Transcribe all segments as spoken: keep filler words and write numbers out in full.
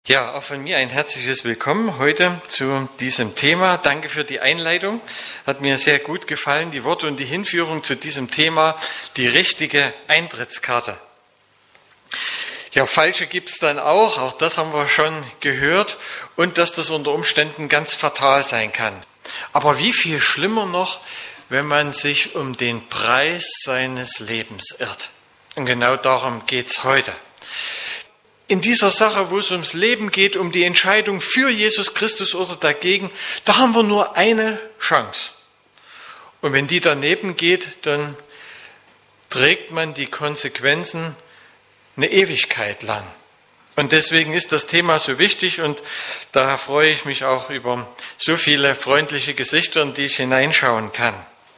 Ja, auch von mir ein herzliches Willkommen heute zu diesem Thema. Danke für die Einleitung. Hat mir sehr gut gefallen, die Worte und die Hinführung zu diesem Thema, die richtige Eintrittskarte. Ja, falsche gibt es dann auch, auch das haben wir schon gehört, und dass das unter Umständen ganz fatal sein kann. Aber wie viel schlimmer noch, wenn man sich um den Preis seines Lebens irrt. Und genau darum geht's heute. In dieser Sache, wo es ums Leben geht, um die Entscheidung für Jesus Christus oder dagegen, da haben wir nur eine Chance. Und wenn die daneben geht, dann trägt man die Konsequenzen eine Ewigkeit lang. Und deswegen ist das Thema so wichtig und daher freue ich mich auch über so viele freundliche Gesichter, in die ich hineinschauen kann.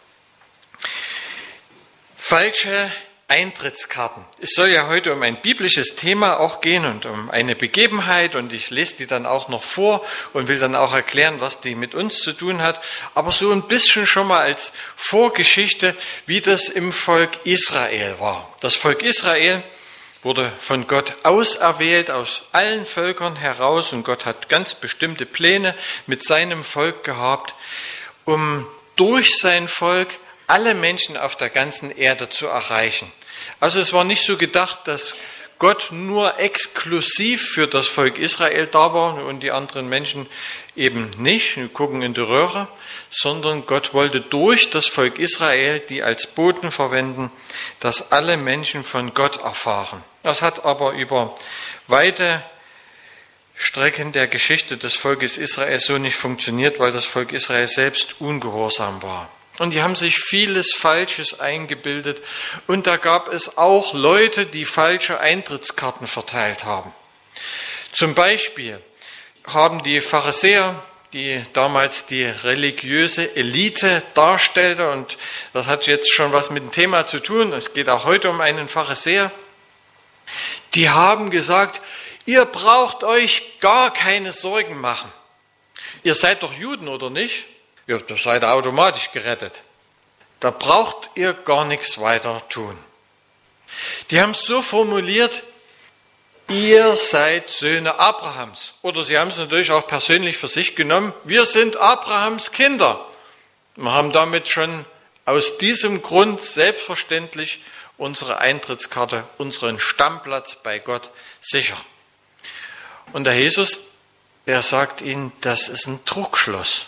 Falsche Eintrittskarten. Es soll ja heute um ein biblisches Thema auch gehen und um eine Begebenheit, und ich lese die dann auch noch vor und will dann auch erklären, was die mit uns zu tun hat, aber so ein bisschen schon mal als Vorgeschichte, wie das im Volk Israel war. Das Volk Israel wurde von Gott auserwählt aus allen Völkern heraus, und Gott hat ganz bestimmte Pläne mit seinem Volk gehabt, um durch sein Volk alle Menschen auf der ganzen Erde zu erreichen. Also es war nicht so gedacht, dass Gott nur exklusiv für das Volk Israel da war und die anderen Menschen eben nicht, wir gucken in die Röhre, sondern Gott wollte durch das Volk Israel die als Boten verwenden, dass alle Menschen von Gott erfahren. Das hat aber über weite Strecken der Geschichte des Volkes Israel so nicht funktioniert, weil das Volk Israel selbst ungehorsam war. Und die haben sich vieles Falsches eingebildet. Und da gab es auch Leute, die falsche Eintrittskarten verteilt haben. Zum Beispiel haben die Pharisäer, die damals die religiöse Elite darstellte, und das hat jetzt schon was mit dem Thema zu tun, es geht auch heute um einen Pharisäer, die haben gesagt, ihr braucht euch gar keine Sorgen machen. Ihr seid doch Juden, oder nicht? Ja, da seid ihr automatisch gerettet. Da braucht ihr gar nichts weiter tun. Die haben es so formuliert, ihr seid Söhne Abrahams. Oder sie haben es natürlich auch persönlich für sich genommen, wir sind Abrahams Kinder. Wir haben damit schon aus diesem Grund selbstverständlich unsere Eintrittskarte, unseren Stammplatz bei Gott sicher. Und der Jesus, der sagt ihnen, das ist ein Trugschluss.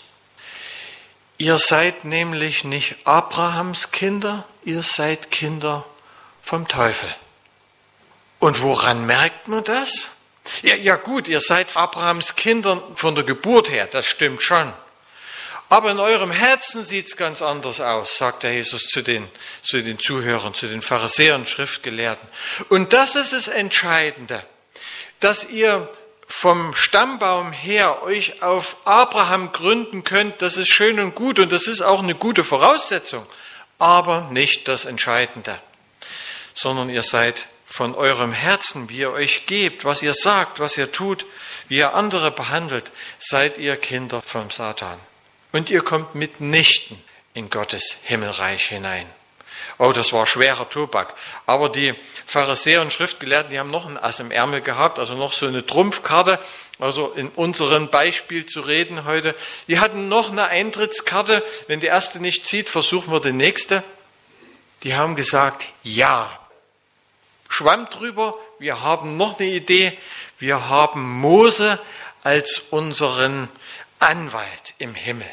Ihr seid nämlich nicht Abrahams Kinder, ihr seid Kinder vom Teufel. Und woran merkt man das? Ja, ja gut, ihr seid Abrahams Kinder von der Geburt her, das stimmt schon. Aber in eurem Herzen sieht es ganz anders aus, sagt der Jesus zu den, zu den Zuhörern, zu den Pharisäern und Schriftgelehrten. Und das ist das Entscheidende, dass ihr vom Stammbaum her euch auf Abraham gründen könnt, das ist schön und gut und das ist auch eine gute Voraussetzung, aber nicht das Entscheidende, sondern ihr seid von eurem Herzen, wie ihr euch gebt, was ihr sagt, was ihr tut, wie ihr andere behandelt, seid ihr Kinder vom Satan. Und ihr kommt mitnichten in Gottes Himmelreich hinein. Oh, das war schwerer Tobak. Aber die Pharisäer und Schriftgelehrten, die haben noch ein Ass im Ärmel gehabt, also noch so eine Trumpfkarte, also in unserem Beispiel zu reden heute. Die hatten noch eine Eintrittskarte. Wenn die erste nicht zieht, versuchen wir die nächste. Die haben gesagt, ja. Schwamm drüber, wir haben noch eine Idee. Wir haben Mose als unseren Anwalt im Himmel.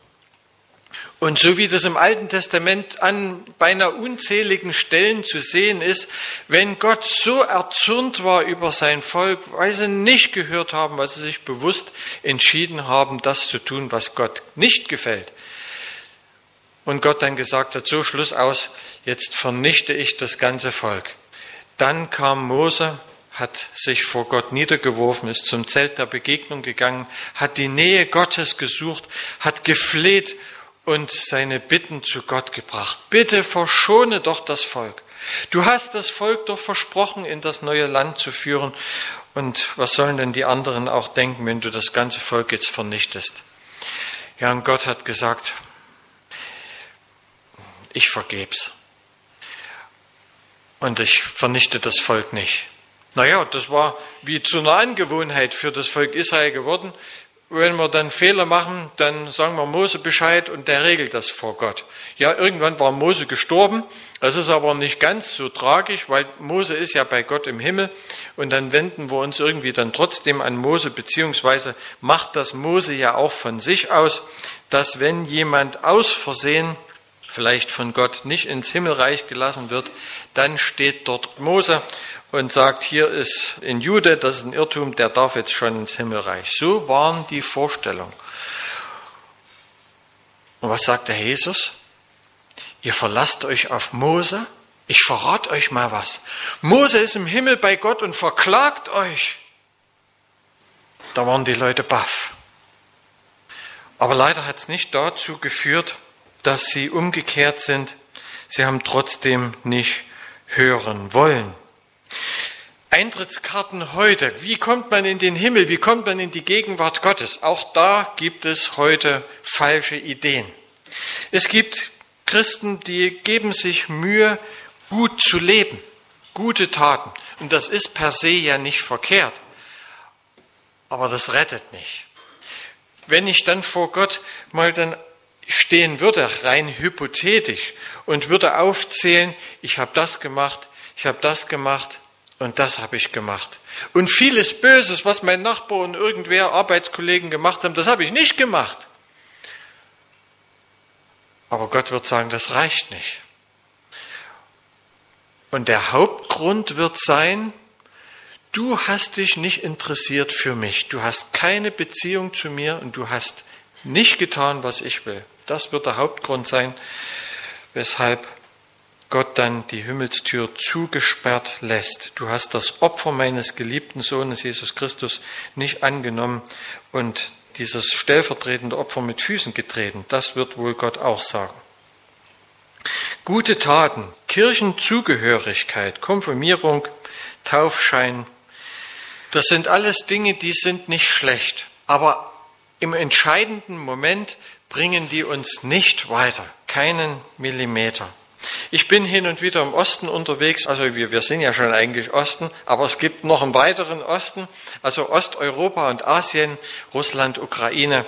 Und so wie das im Alten Testament an beinahe unzähligen Stellen zu sehen ist, wenn Gott so erzürnt war über sein Volk, weil sie nicht gehört haben, weil sie sich bewusst entschieden haben, das zu tun, was Gott nicht gefällt. Und Gott dann gesagt hat, so Schluss aus, jetzt vernichte ich das ganze Volk. Dann kam Mose, hat sich vor Gott niedergeworfen, ist zum Zelt der Begegnung gegangen, hat die Nähe Gottes gesucht, hat gefleht und seine Bitten zu Gott gebracht. Bitte verschone doch das Volk. Du hast das Volk doch versprochen, in das neue Land zu führen. Und was sollen denn die anderen auch denken, wenn du das ganze Volk jetzt vernichtest? Ja, und Gott hat gesagt, ich vergeb's. Und ich vernichte das Volk nicht. Naja, das war wie zu einer Angewohnheit für das Volk Israel geworden. Wenn wir dann Fehler machen, dann sagen wir Mose Bescheid und der regelt das vor Gott. Ja, irgendwann war Mose gestorben. Das ist aber nicht ganz so tragisch, weil Mose ist ja bei Gott im Himmel. Und dann wenden wir uns irgendwie dann trotzdem an Mose, beziehungsweise macht das Mose ja auch von sich aus, dass wenn jemand aus Versehen vielleicht von Gott nicht ins Himmelreich gelassen wird, dann steht dort Mose und sagt, hier ist ein Jude, das ist ein Irrtum, der darf jetzt schon ins Himmelreich. So waren die Vorstellungen. Und was sagt der Jesus? Ihr verlasst euch auf Mose? Ich verrate euch mal was. Mose ist im Himmel bei Gott und verklagt euch. Da waren die Leute baff. Aber leider hat es nicht dazu geführt, dass sie umgekehrt sind. Sie haben trotzdem nicht hören wollen. Eintrittskarten heute. Wie kommt man in den Himmel? Wie kommt man in die Gegenwart Gottes? Auch da gibt es heute falsche Ideen. Es gibt Christen, die geben sich Mühe, gut zu leben, gute Taten. Und das ist per se ja nicht verkehrt. Aber das rettet nicht. Wenn ich dann vor Gott mal dann stehen würde, rein hypothetisch, und würde aufzählen, ich habe das gemacht, ich habe das gemacht und das habe ich gemacht. Und vieles Böses, was mein Nachbar und irgendwer, Arbeitskollegen gemacht haben, das habe ich nicht gemacht. Aber Gott wird sagen, das reicht nicht. Und der Hauptgrund wird sein, du hast dich nicht interessiert für mich. Du hast keine Beziehung zu mir und du hast nicht getan, was ich will. Das wird der Hauptgrund sein, weshalb Gott dann die Himmelstür zugesperrt lässt. Du hast das Opfer meines geliebten Sohnes Jesus Christus nicht angenommen und dieses stellvertretende Opfer mit Füßen getreten. Das wird wohl Gott auch sagen. Gute Taten, Kirchenzugehörigkeit, Konfirmierung, Taufschein, das sind alles Dinge, die sind nicht schlecht. Aber im entscheidenden Moment bringen die uns nicht weiter, keinen Millimeter. Ich bin hin und wieder im Osten unterwegs, also wir, wir sind ja schon eigentlich Osten, aber es gibt noch einen weiteren Osten, also Osteuropa und Asien, Russland, Ukraine,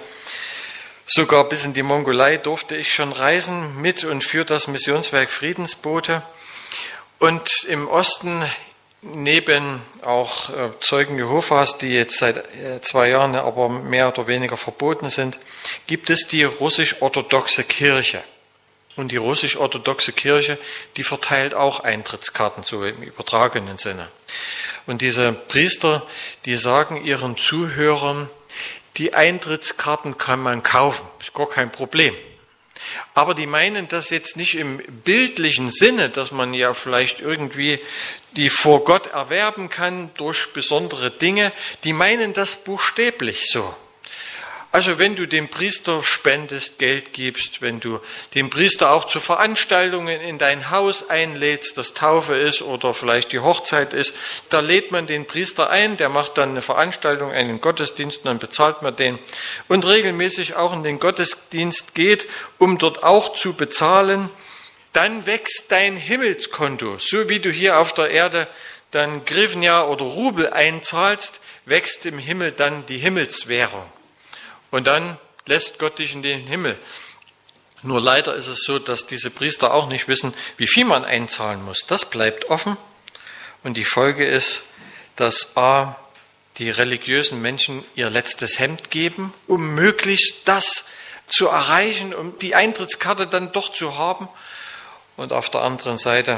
sogar bis in die Mongolei durfte ich schon reisen mit und für das Missionswerk Friedensbote. Und im Osten, neben auch Zeugen Jehovas, die jetzt seit zwei Jahren aber mehr oder weniger verboten sind, gibt es die russisch-orthodoxe Kirche. Und die russisch-orthodoxe Kirche, die verteilt auch Eintrittskarten, so im übertragenen Sinne. Und diese Priester, die sagen ihren Zuhörern, die Eintrittskarten kann man kaufen, ist gar kein Problem. Aber die meinen das jetzt nicht im bildlichen Sinne, dass man ja vielleicht irgendwie die vor Gott erwerben kann durch besondere Dinge. Die meinen das buchstäblich so. Also wenn du dem Priester spendest, Geld gibst, wenn du dem Priester auch zu Veranstaltungen in dein Haus einlädst, das Taufe ist oder vielleicht die Hochzeit ist, da lädt man den Priester ein, der macht dann eine Veranstaltung, einen Gottesdienst, und dann bezahlt man den und regelmäßig auch in den Gottesdienst geht, um dort auch zu bezahlen, dann wächst dein Himmelskonto. So wie du hier auf der Erde dann Grivnia oder Rubel einzahlst, wächst im Himmel dann die Himmelswährung. Und dann lässt Gott dich in den Himmel. Nur leider ist es so, dass diese Priester auch nicht wissen, wie viel man einzahlen muss. Das bleibt offen. Und die Folge ist, dass a. die religiösen Menschen ihr letztes Hemd geben, um möglichst das zu erreichen, um die Eintrittskarte dann doch zu haben. Und auf der anderen Seite,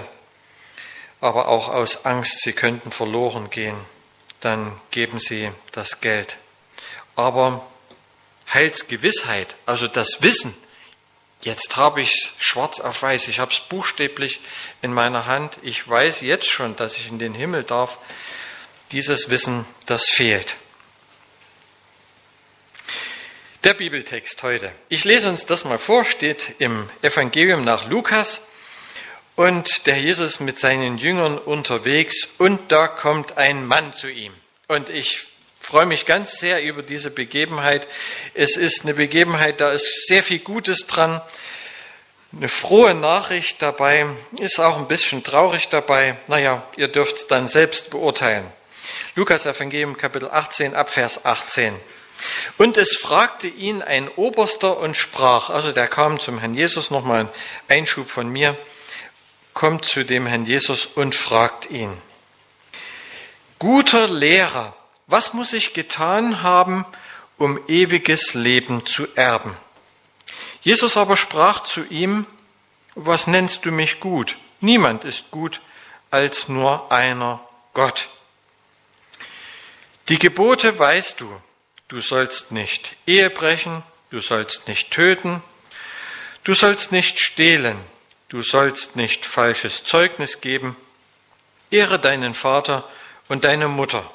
aber auch aus Angst, sie könnten verloren gehen, dann geben sie das Geld. Aber Heilsgewissheit, also das Wissen, jetzt habe ich es schwarz auf weiß, ich habe es buchstäblich in meiner Hand, ich weiß jetzt schon, dass ich in den Himmel darf, dieses Wissen, das fehlt. Der Bibeltext heute. Ich lese uns das mal vor, steht im Evangelium nach Lukas und der Jesus mit seinen Jüngern unterwegs und da kommt ein Mann zu ihm. Und ich Ich freue mich ganz sehr über diese Begebenheit. Es ist eine Begebenheit, da ist sehr viel Gutes dran. Eine frohe Nachricht dabei, ist auch ein bisschen traurig dabei. Naja, ihr dürft es dann selbst beurteilen. Lukas Evangelium Kapitel achtzehn, Abvers achtzehn. Und es fragte ihn ein Oberster und sprach, also der kam zum Herrn Jesus, nochmal ein Einschub von mir, kommt zu dem Herrn Jesus und fragt ihn: Guter Lehrer, was muss ich getan haben, um ewiges Leben zu erben? Jesus aber sprach zu ihm: Was nennst du mich gut? Niemand ist gut als nur einer, Gott. Die Gebote weißt du. Du sollst nicht Ehe brechen, du sollst nicht töten, du sollst nicht stehlen, du sollst nicht falsches Zeugnis geben, ehre deinen Vater und deine Mutter.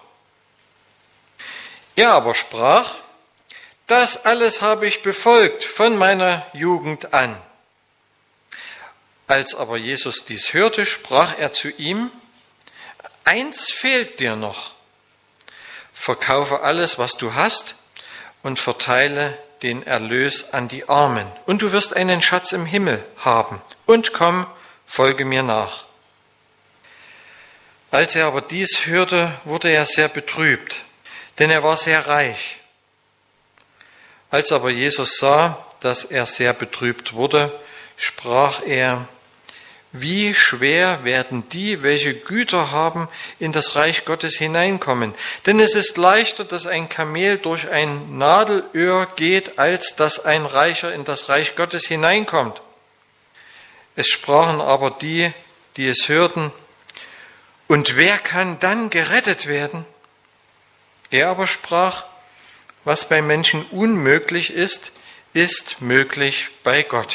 Er aber sprach: Das alles habe ich befolgt von meiner Jugend an. Als aber Jesus dies hörte, sprach er zu ihm: Eins fehlt dir noch. Verkaufe alles, was du hast, und verteile den Erlös an die Armen, und du wirst einen Schatz im Himmel haben. Und komm, folge mir nach. Als er aber dies hörte, wurde er sehr betrübt, denn er war sehr reich. Als aber Jesus sah, dass er sehr betrübt wurde, sprach er: Wie schwer werden die, welche Güter haben, in das Reich Gottes hineinkommen? Denn es ist leichter, dass ein Kamel durch ein Nadelöhr geht, als dass ein Reicher in das Reich Gottes hineinkommt. Es sprachen aber die, die es hörten: Und wer kann dann gerettet werden? Er aber sprach: Was bei Menschen unmöglich ist, ist möglich bei Gott.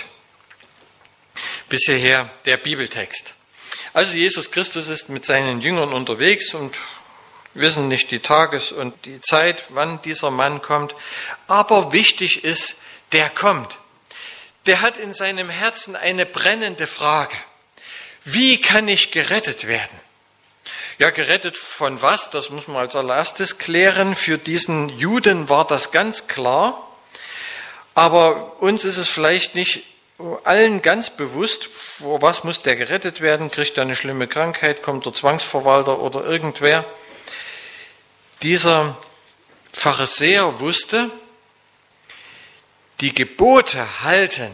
Bis hierher der Bibeltext. Also Jesus Christus ist mit seinen Jüngern unterwegs und wissen nicht die Tages- und die Zeit, wann dieser Mann kommt. Aber wichtig ist, der kommt. Der hat in seinem Herzen eine brennende Frage. Wie kann ich gerettet werden? Ja, gerettet von was? Das muss man als allererstes klären. Für diesen Juden war das ganz klar. Aber uns ist es vielleicht nicht allen ganz bewusst, vor was muss der gerettet werden? Kriegt er eine schlimme Krankheit? Kommt der Zwangsverwalter oder irgendwer? Dieser Pharisäer wusste, die Gebote halten,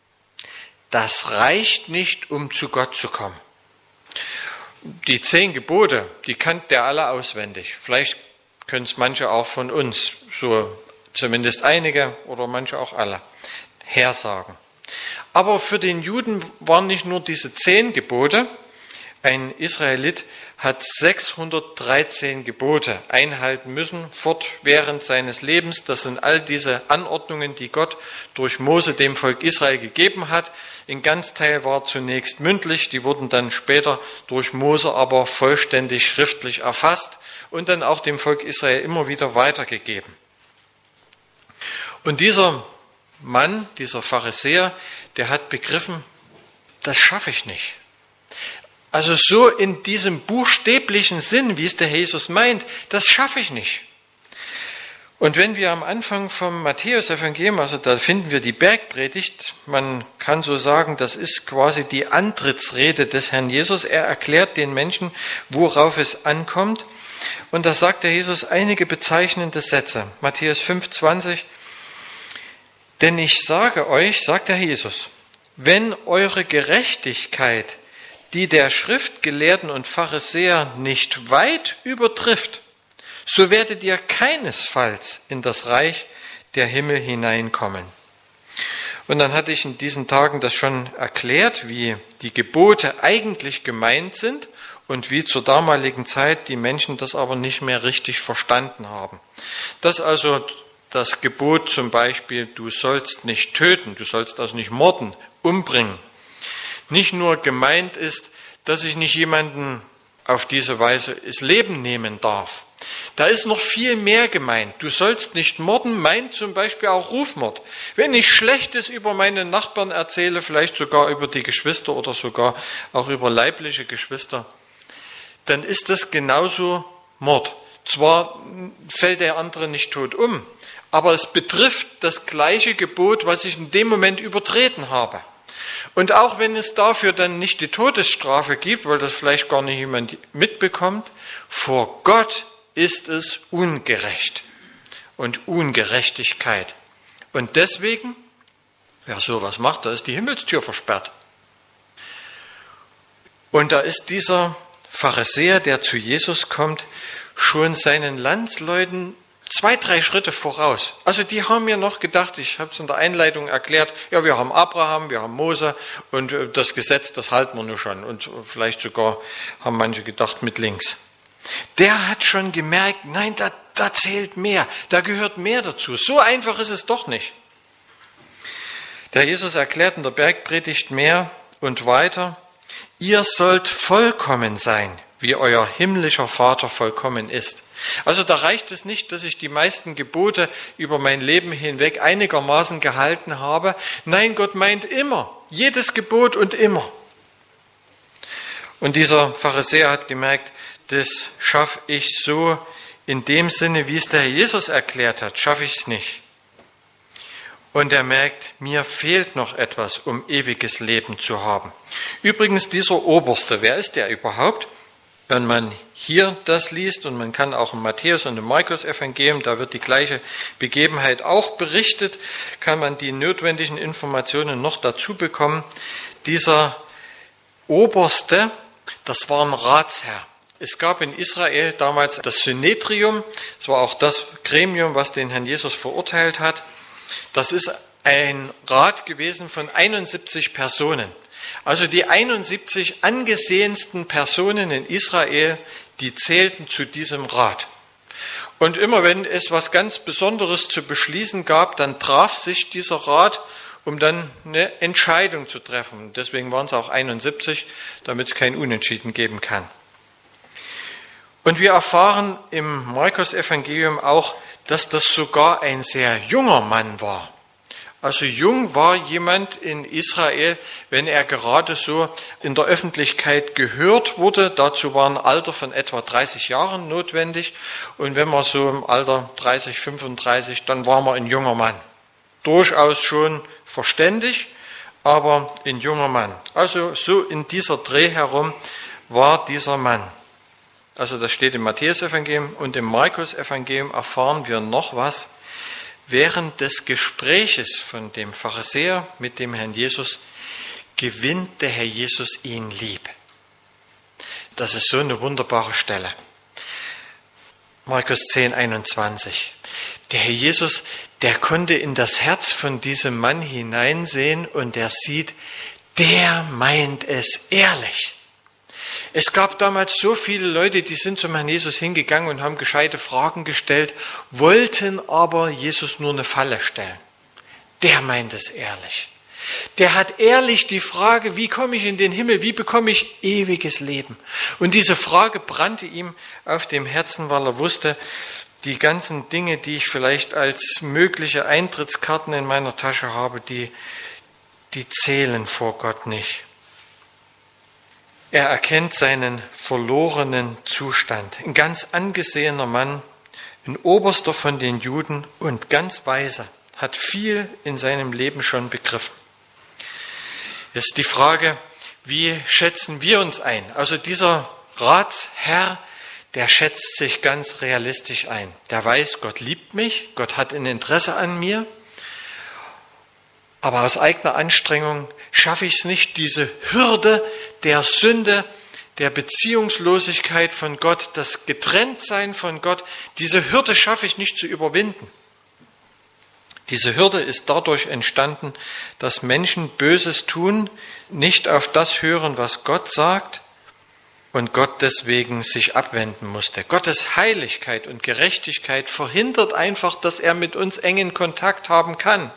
das reicht nicht, um zu Gott zu kommen. Die zehn Gebote, die kannte er alle auswendig. Vielleicht können es manche auch von uns, so zumindest einige oder manche auch alle, hersagen. Aber für den Juden waren nicht nur diese zehn Gebote. Ein Israelit hat sechshundertdreizehn Gebote einhalten müssen, fortwährend seines Lebens. Das sind all diese Anordnungen, die Gott durch Mose dem Volk Israel gegeben hat. Ein Ganzteil war zunächst mündlich, die wurden dann später durch Mose aber vollständig schriftlich erfasst und dann auch dem Volk Israel immer wieder weitergegeben. Und dieser Mann, dieser Pharisäer, der hat begriffen, das schaffe ich nicht. Also so in diesem buchstäblichen Sinn, wie es der Jesus meint, das schaffe ich nicht. Und wenn wir am Anfang vom Matthäus-Evangelium, also da finden wir die Bergpredigt, man kann so sagen, das ist quasi die Antrittsrede des Herrn Jesus. Er erklärt den Menschen, worauf es ankommt. Und da sagt der Jesus einige bezeichnende Sätze. Matthäus fünf, zwanzig. Denn ich sage euch, sagt der Jesus, wenn eure Gerechtigkeit die der Schriftgelehrten und Pharisäer nicht weit übertrifft, so werdet ihr keinesfalls in das Reich der Himmel hineinkommen. Und dann hatte ich in diesen Tagen das schon erklärt, wie die Gebote eigentlich gemeint sind und wie zur damaligen Zeit die Menschen das aber nicht mehr richtig verstanden haben. Dass also das Gebot zum Beispiel, du sollst nicht töten, du sollst also nicht morden, umbringen, nicht nur gemeint ist, dass ich nicht jemanden auf diese Weise ins Leben nehmen darf. Da ist noch viel mehr gemeint. Du sollst nicht morden, meint zum Beispiel auch Rufmord. Wenn ich Schlechtes über meine Nachbarn erzähle, vielleicht sogar über die Geschwister oder sogar auch über leibliche Geschwister, dann ist das genauso Mord. Zwar fällt der andere nicht tot um, aber es betrifft das gleiche Gebot, was ich in dem Moment übertreten habe. Und auch wenn es dafür dann nicht die Todesstrafe gibt, weil das vielleicht gar nicht jemand mitbekommt, vor Gott ist es ungerecht und Ungerechtigkeit. Und deswegen, wer sowas macht, da ist die Himmelstür versperrt. Und da ist dieser Pharisäer, der zu Jesus kommt, schon seinen Landsleuten zwei, drei Schritte voraus. Also die haben mir noch gedacht, ich habe es in der Einleitung erklärt, ja, wir haben Abraham, wir haben Mose und das Gesetz, das halten wir nur schon. Und vielleicht sogar haben manche gedacht mit links. Der hat schon gemerkt, nein, da, da zählt mehr, da gehört mehr dazu. So einfach ist es doch nicht. Der Jesus erklärt in der Bergpredigt mehr und weiter, ihr sollt vollkommen sein, wie euer himmlischer Vater vollkommen ist. Also da reicht es nicht, dass ich die meisten Gebote über mein Leben hinweg einigermaßen gehalten habe. Nein, Gott meint immer, jedes Gebot und immer. Und dieser Pharisäer hat gemerkt, das schaffe ich so in dem Sinne, wie es der Herr Jesus erklärt hat, schaffe ich es nicht. Und er merkt, mir fehlt noch etwas, um ewiges Leben zu haben. Übrigens, dieser Oberste, wer ist der überhaupt? Wenn man hier das liest, und man kann auch im Matthäus- und im Markus-Evangelium, da wird die gleiche Begebenheit auch berichtet, kann man die notwendigen Informationen noch dazu bekommen. Dieser Oberste, das war ein Ratsherr. Es gab in Israel damals das Synedrium, das war auch das Gremium, was den Herrn Jesus verurteilt hat. Das ist ein Rat gewesen von einundsiebzig Personen. Also die einundsiebzig angesehensten Personen in Israel, die zählten zu diesem Rat. Und immer wenn es was ganz Besonderes zu beschließen gab, dann traf sich dieser Rat, um dann eine Entscheidung zu treffen. Deswegen waren es auch einundsiebzig, damit es kein Unentschieden geben kann. Und wir erfahren im Markus-Evangelium auch, dass das sogar ein sehr junger Mann war. Also jung war jemand in Israel, wenn er gerade so in der Öffentlichkeit gehört wurde. Dazu war ein Alter von etwa dreißig Jahren notwendig. Und wenn man so im Alter dreißig, fünfunddreißig, dann war man ein junger Mann. Durchaus schon verständig, aber ein junger Mann. Also so in dieser Dreh herum war dieser Mann. Also das steht im Matthäus-Evangelium und im Markus-Evangelium erfahren wir noch was. Während des Gespräches von dem Pharisäer mit dem Herrn Jesus gewinnt der Herr Jesus ihn lieb. Das ist so eine wunderbare Stelle. Markus zehn, einundzwanzig. Der Herr Jesus, der konnte in das Herz von diesem Mann hineinsehen und er sieht, der meint es ehrlich. Es gab damals so viele Leute, die sind zum Herrn Jesus hingegangen und haben gescheite Fragen gestellt, wollten aber Jesus nur eine Falle stellen. Der meint es ehrlich. Der hat ehrlich die Frage, wie komme ich in den Himmel, wie bekomme ich ewiges Leben? Und diese Frage brannte ihm auf dem Herzen, weil er wusste, die ganzen Dinge, die ich vielleicht als mögliche Eintrittskarten in meiner Tasche habe, die, die zählen vor Gott nicht. Er erkennt seinen verlorenen Zustand. Ein ganz angesehener Mann, ein Oberster von den Juden und ganz weise, hat viel in seinem Leben schon begriffen. Jetzt ist die Frage, wie schätzen wir uns ein? Also dieser Ratsherr, der schätzt sich ganz realistisch ein. Der weiß, Gott liebt mich, Gott hat ein Interesse an mir, aber aus eigener Anstrengung schaffe ich es nicht, diese Hürde der Sünde, der Beziehungslosigkeit von Gott, das Getrenntsein von Gott, diese Hürde schaffe ich nicht zu überwinden. Diese Hürde ist dadurch entstanden, dass Menschen Böses tun, nicht auf das hören, was Gott sagt und Gott deswegen sich abwenden musste. Gottes Heiligkeit und Gerechtigkeit verhindert einfach, dass er mit uns engen Kontakt haben kann.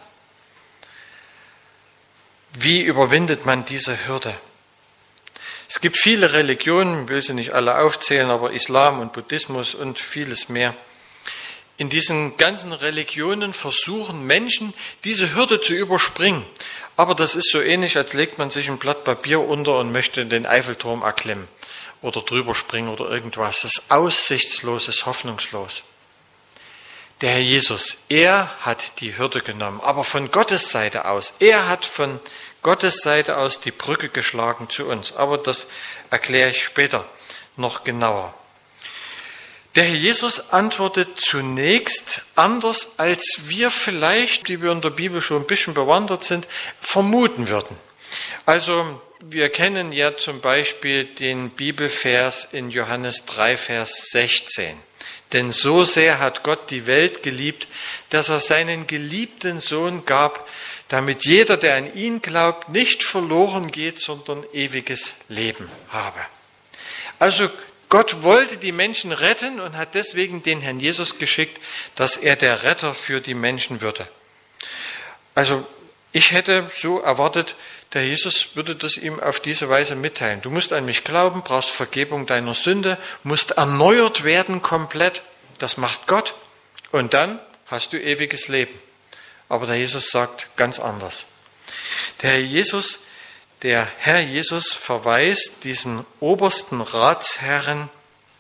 Wie überwindet man diese Hürde? Es gibt viele Religionen, ich will sie nicht alle aufzählen, aber Islam und Buddhismus und vieles mehr. In diesen ganzen Religionen versuchen Menschen, diese Hürde zu überspringen. Aber das ist so ähnlich, als legt man sich ein Blatt Papier unter und möchte den Eiffelturm erklimmen oder drüber springen oder irgendwas. Das ist aussichtslos, das ist hoffnungslos. Der Herr Jesus, er hat die Hürde genommen, aber von Gottes Seite aus. Er hat von Gottes Seite aus die Brücke geschlagen zu uns. Aber das erkläre ich später noch genauer. Der Herr Jesus antwortet zunächst anders, als wir vielleicht, die wir in der Bibel schon ein bisschen bewandert sind, vermuten würden. Also wir kennen ja zum Beispiel den Bibelvers in Johannes drei, Vers sechzehn. Denn so sehr hat Gott die Welt geliebt, dass er seinen geliebten Sohn gab, damit jeder, der an ihn glaubt, nicht verloren geht, sondern ewiges Leben habe. Also Gott wollte die Menschen retten und hat deswegen den Herrn Jesus geschickt, dass er der Retter für die Menschen würde. Also ich hätte so erwartet, der Jesus würde das ihm auf diese Weise mitteilen. Du musst an mich glauben, brauchst Vergebung deiner Sünde, musst erneuert werden komplett. Das macht Gott. Und dann hast du ewiges Leben. Aber der Jesus sagt ganz anders. Der Herr Jesus Der Herr Jesus verweist diesen obersten Ratsherren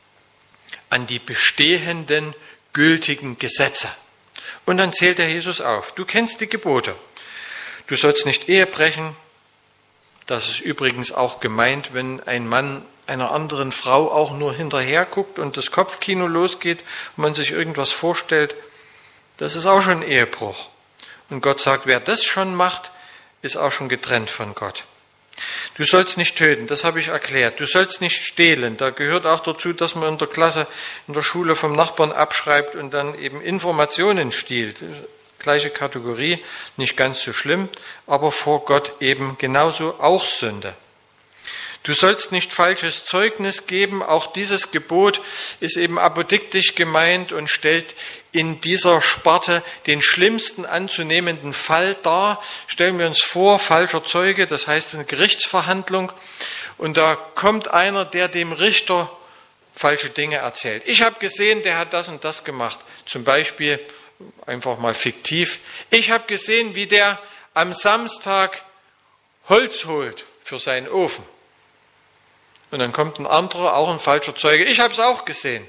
an die bestehenden, gültigen Gesetze. Und dann zählt der Jesus auf. Du kennst die Gebote. Du sollst nicht Ehe brechen. Das ist übrigens auch gemeint, wenn ein Mann einer anderen Frau auch nur hinterher guckt und das Kopfkino losgeht und man sich irgendwas vorstellt. Das ist auch schon ein Ehebruch. Und Gott sagt, wer das schon macht, ist auch schon getrennt von Gott. Du sollst nicht töten, das habe ich erklärt. Du sollst nicht stehlen. Da gehört auch dazu, dass man in der Klasse, in der Schule vom Nachbarn abschreibt und dann eben Informationen stiehlt. Gleiche Kategorie, nicht ganz so schlimm, aber vor Gott eben genauso auch Sünde. Du sollst nicht falsches Zeugnis geben. Auch dieses Gebot ist eben apodiktisch gemeint und stellt in dieser Sparte den schlimmsten anzunehmenden Fall dar. Stellen wir uns vor, falscher Zeuge, das heißt eine Gerichtsverhandlung. Und da kommt einer, der dem Richter falsche Dinge erzählt. Ich habe gesehen, der hat das und das gemacht. Zum Beispiel, einfach mal fiktiv, ich habe gesehen, wie der am Samstag Holz holt für seinen Ofen. Und dann kommt ein anderer, auch ein falscher Zeuge. Ich habe es auch gesehen.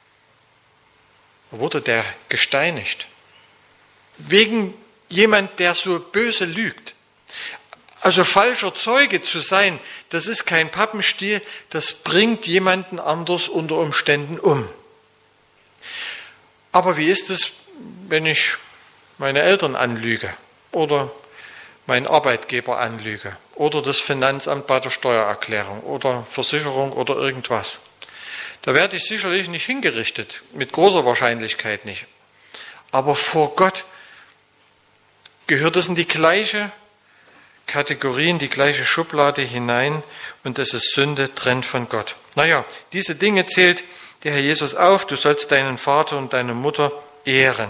Da wurde der gesteinigt. Wegen jemand, der so böse lügt. Also falscher Zeuge zu sein, das ist kein Pappenstiel, das bringt jemanden anders unter Umständen um. Aber wie ist es, wenn ich meine Eltern anlüge oder meinen Arbeitgeber anlüge oder das Finanzamt bei der Steuererklärung oder Versicherung oder irgendwas? Da werde ich sicherlich nicht hingerichtet, mit großer Wahrscheinlichkeit nicht. Aber vor Gott gehört es in die gleiche Kategorie, in die gleiche Schublade hinein und es ist Sünde, trennt von Gott. Naja, diese Dinge zählt der Herr Jesus auf. Du sollst deinen Vater und deine Mutter ehren.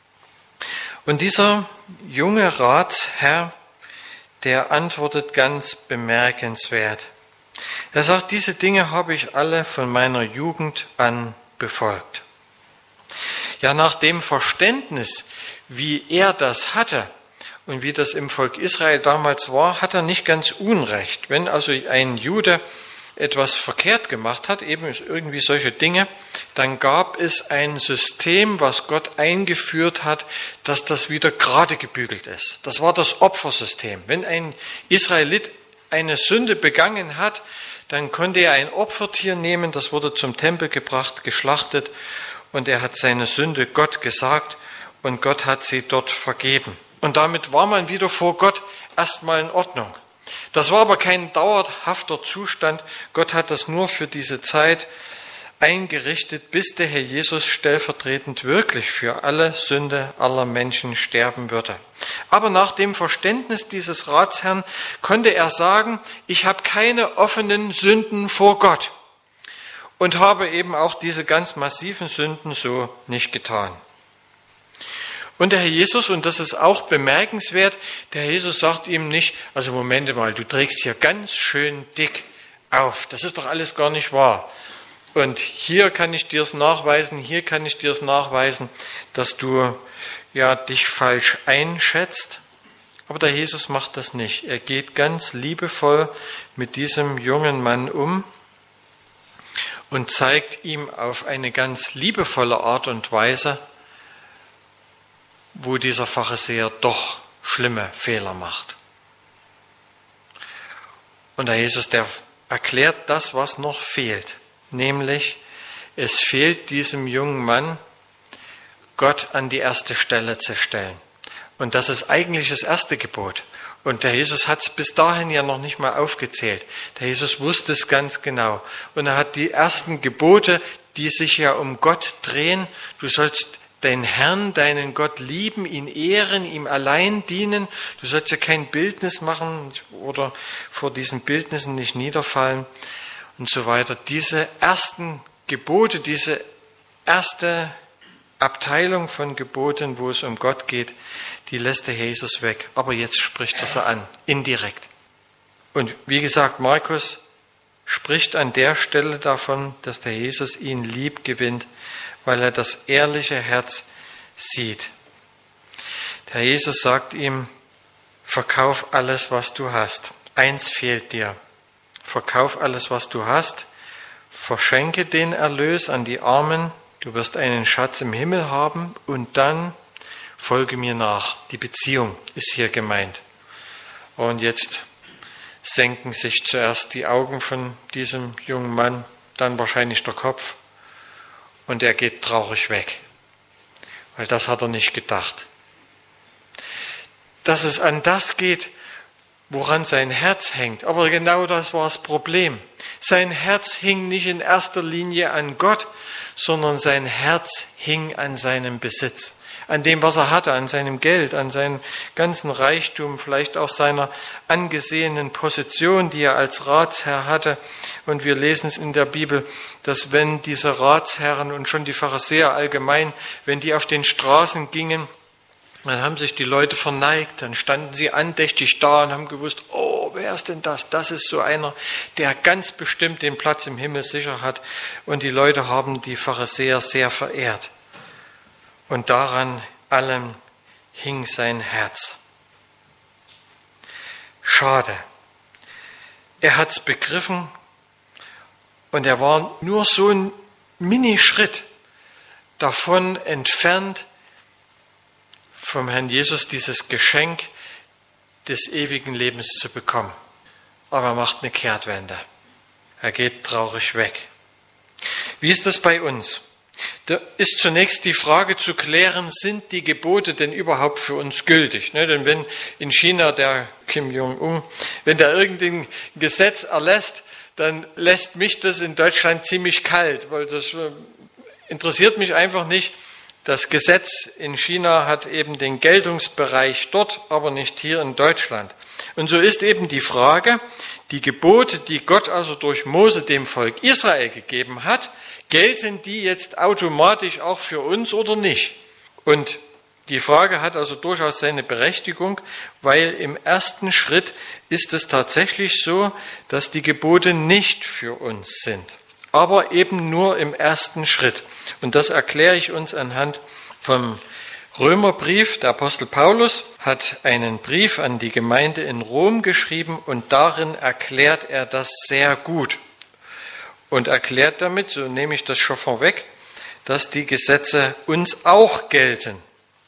Und dieser junge Ratsherr, der antwortet ganz bemerkenswert. Er sagt, diese Dinge habe ich alle von meiner Jugend an befolgt. Ja, nach dem Verständnis, wie er das hatte und wie das im Volk Israel damals war, hat er nicht ganz Unrecht. Wenn also ein Jude etwas verkehrt gemacht hat, eben irgendwie solche Dinge, dann gab es ein System, was Gott eingeführt hat, dass das wieder gerade gebügelt ist. Das war das Opfersystem. Wenn ein Israelit eine Sünde begangen hat, dann konnte er ein Opfertier nehmen, das wurde zum Tempel gebracht, geschlachtet und er hat seine Sünde Gott gesagt und Gott hat sie dort vergeben. Und damit war man wieder vor Gott erstmal in Ordnung. Das war aber kein dauerhafter Zustand. Gott hat das nur für diese Zeit eingerichtet, bis der Herr Jesus stellvertretend wirklich für alle Sünde aller Menschen sterben würde. Aber nach dem Verständnis dieses Ratsherrn konnte er sagen, ich habe keine offenen Sünden vor Gott und habe eben auch diese ganz massiven Sünden so nicht getan. Und der Herr Jesus, und das ist auch bemerkenswert, der Herr Jesus sagt ihm nicht, also Moment mal, du trägst hier ganz schön dick auf, das ist doch alles gar nicht wahr. Und hier kann ich dir es nachweisen, hier kann ich dir es nachweisen, dass du ja dich falsch einschätzt. Aber der Jesus macht das nicht. Er geht ganz liebevoll mit diesem jungen Mann um und zeigt ihm auf eine ganz liebevolle Art und Weise, wo dieser Pharisäer doch schlimme Fehler macht. Und der Jesus, der erklärt das, was noch fehlt. Nämlich, es fehlt diesem jungen Mann, Gott an die erste Stelle zu stellen. Und das ist eigentlich das erste Gebot. Und der Jesus hat es bis dahin ja noch nicht mal aufgezählt. Der Jesus wusste es ganz genau. Und er hat die ersten Gebote, die sich ja um Gott drehen. Du sollst deinen Herrn, deinen Gott lieben, ihn ehren, ihm allein dienen. Du sollst ja kein Bildnis machen oder vor diesen Bildnissen nicht niederfallen und so weiter. Diese ersten Gebote, diese erste Abteilung von Geboten, wo es um Gott geht, die lässt der Jesus weg. Aber jetzt spricht er sie an, indirekt. Und wie gesagt, Markus spricht an der Stelle davon, dass der Jesus ihn lieb gewinnt, weil er das ehrliche Herz sieht. Der Jesus sagt ihm, verkauf alles, was du hast. Eins fehlt dir. Verkauf alles, was du hast. Verschenke den Erlös an die Armen. Du wirst einen Schatz im Himmel haben und dann folge mir nach. Die Beziehung ist hier gemeint. Und jetzt senken sich zuerst die Augen von diesem jungen Mann, dann wahrscheinlich der Kopf und er geht traurig weg, weil das hat er nicht gedacht. Dass es an das geht, woran sein Herz hängt. Aber genau das war das Problem. Sein Herz hing nicht in erster Linie an Gott, sondern sein Herz hing an seinem Besitz, an dem, was er hatte, an seinem Geld, an seinem ganzen Reichtum, vielleicht auch seiner angesehenen Position, die er als Ratsherr hatte. Und wir lesen es in der Bibel, dass wenn diese Ratsherren und schon die Pharisäer allgemein, wenn die auf den Straßen gingen, dann haben sich die Leute verneigt, dann standen sie andächtig da und haben gewusst, oh, wer ist denn das? Das ist so einer, der ganz bestimmt den Platz im Himmel sicher hat. Und die Leute haben die Pharisäer sehr verehrt. Und daran allem hing sein Herz. Schade. Er hat es begriffen und er war nur so ein Minischritt davon entfernt, vom Herrn Jesus dieses Geschenk des ewigen Lebens zu bekommen. Aber er macht eine Kehrtwende. Er geht traurig weg. Wie ist das bei uns? Da ist zunächst die Frage zu klären, sind die Gebote denn überhaupt für uns gültig? Ne? Denn wenn in China der Kim Jong-un, wenn der irgendein Gesetz erlässt, dann lässt mich das in Deutschland ziemlich kalt, weil das äh, interessiert mich einfach nicht. Das Gesetz in China hat eben den Geltungsbereich dort, aber nicht hier in Deutschland. Und so ist eben die Frage, die Gebote, die Gott also durch Mose dem Volk Israel gegeben hat, gelten die jetzt automatisch auch für uns oder nicht? Und die Frage hat also durchaus seine Berechtigung, weil im ersten Schritt ist es tatsächlich so, dass die Gebote nicht für uns sind. Aber eben nur im ersten Schritt. Und das erkläre ich uns anhand vom Römerbrief. Der Apostel Paulus hat einen Brief an die Gemeinde in Rom geschrieben und darin erklärt er das sehr gut. Und erklärt damit, so nehme ich das schon vorweg, dass die Gesetze uns auch gelten.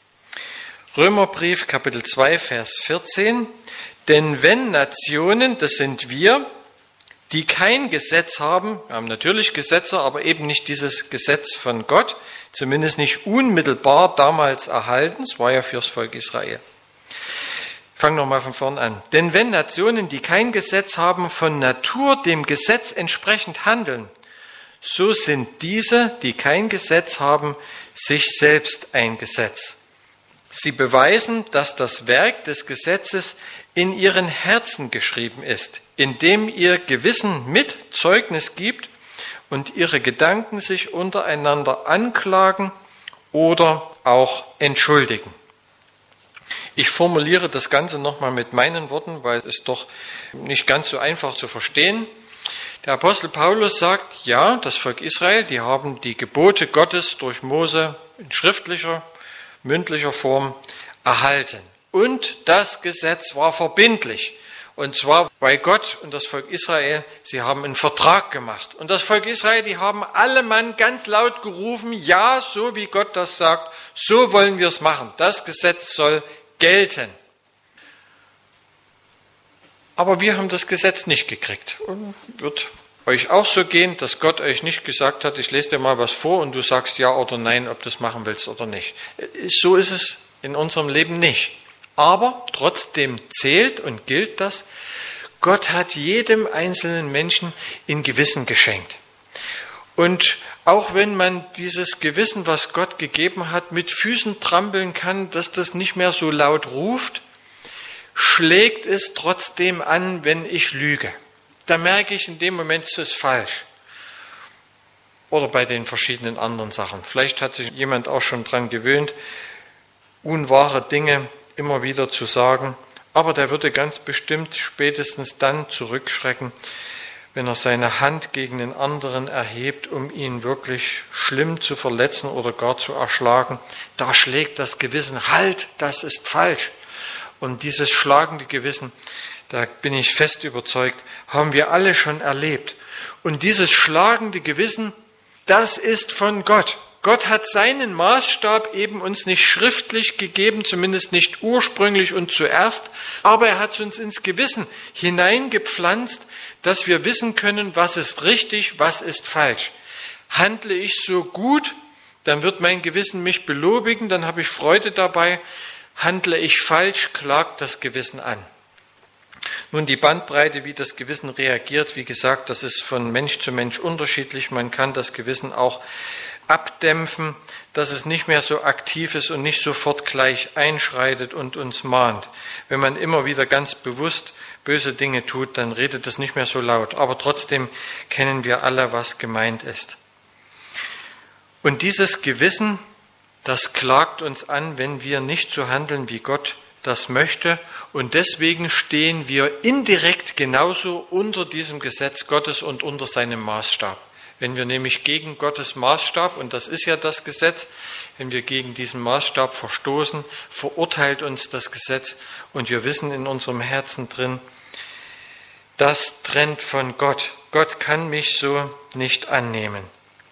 Römerbrief Kapitel zwei, Vers vierzehn. Denn wenn Nationen, das sind wir, die kein Gesetz haben, wir haben natürlich Gesetze, aber eben nicht dieses Gesetz von Gott, zumindest nicht unmittelbar damals erhalten, es war ja fürs Volk Israel. Ich fange nochmal von vorn an. Denn wenn Nationen, die kein Gesetz haben, von Natur dem Gesetz entsprechend handeln, so sind diese, die kein Gesetz haben, sich selbst ein Gesetz. Sie beweisen, dass das Werk des Gesetzes in ihren Herzen geschrieben ist, indem ihr Gewissen mit Zeugnis gibt und ihre Gedanken sich untereinander anklagen oder auch entschuldigen. Ich formuliere das Ganze nochmal mit meinen Worten, weil es doch nicht ganz so einfach zu verstehen. Der Apostel Paulus sagt, ja, das Volk Israel, die haben die Gebote Gottes durch Mose in schriftlicher, mündlicher Form erhalten. Und das Gesetz war verbindlich. Und zwar, weil Gott und das Volk Israel, sie haben einen Vertrag gemacht. Und das Volk Israel, die haben alle Mann ganz laut gerufen, ja, so wie Gott das sagt, so wollen wir es machen. Das Gesetz soll gelten. Aber wir haben das Gesetz nicht gekriegt. Und wird euch auch so gehen, dass Gott euch nicht gesagt hat, ich lese dir mal was vor und du sagst ja oder nein, ob du das machen willst oder nicht. So ist es in unserem Leben nicht. Aber trotzdem zählt und gilt das, Gott hat jedem einzelnen Menschen ein Gewissen geschenkt. Und auch wenn man dieses Gewissen, was Gott gegeben hat, mit Füßen trampeln kann, dass das nicht mehr so laut ruft, schlägt es trotzdem an, wenn ich lüge. Da merke ich in dem Moment, es ist falsch. Oder bei den verschiedenen anderen Sachen. Vielleicht hat sich jemand auch schon dran gewöhnt, unwahre Dinge immer wieder zu sagen. Aber der würde ganz bestimmt spätestens dann zurückschrecken, wenn er seine Hand gegen den anderen erhebt, um ihn wirklich schlimm zu verletzen oder gar zu erschlagen. Da schlägt das Gewissen, halt, das ist falsch. Und dieses schlagende Gewissen, da bin ich fest überzeugt, haben wir alle schon erlebt. Und dieses schlagende Gewissen, das ist von Gott. Gott hat seinen Maßstab eben uns nicht schriftlich gegeben, zumindest nicht ursprünglich und zuerst, aber er hat es uns ins Gewissen hineingepflanzt, dass wir wissen können, was ist richtig, was ist falsch. Handle ich so gut, dann wird mein Gewissen mich belobigen, dann habe ich Freude dabei. Handle ich falsch, klagt das Gewissen an. Nun, die Bandbreite, wie das Gewissen reagiert, wie gesagt, das ist von Mensch zu Mensch unterschiedlich. Man kann das Gewissen auch abdämpfen, dass es nicht mehr so aktiv ist und nicht sofort gleich einschreitet und uns mahnt. Wenn man immer wieder ganz bewusst böse Dinge tut, dann redet es nicht mehr so laut. Aber trotzdem kennen wir alle, was gemeint ist. Und dieses Gewissen, das klagt uns an, wenn wir nicht so handeln, wie Gott das möchte. Und deswegen stehen wir indirekt genauso unter diesem Gesetz Gottes und unter seinem Maßstab. Wenn wir nämlich gegen Gottes Maßstab, und das ist ja das Gesetz, wenn wir gegen diesen Maßstab verstoßen, verurteilt uns das Gesetz und wir wissen in unserem Herzen drin, das trennt von Gott. Gott kann mich so nicht annehmen.